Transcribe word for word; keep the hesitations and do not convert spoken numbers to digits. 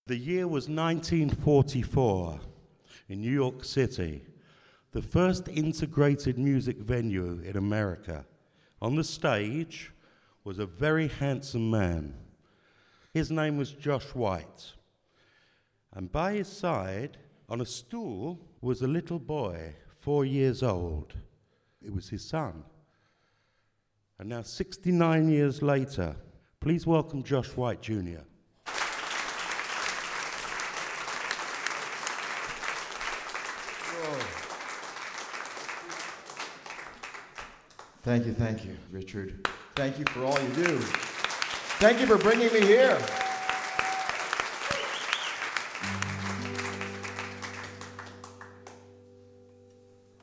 The year was nineteen forty-four in New York City, the first integrated music venue in America. On the stage was a very handsome man. His name was Josh White. And by his side, on a stool, was a little boy, four years old. It was his son. And now, sixty-nine years later, please welcome Josh White, Junior Thank you, thank you, Richard. Thank you for all you do. Thank you for bringing me here.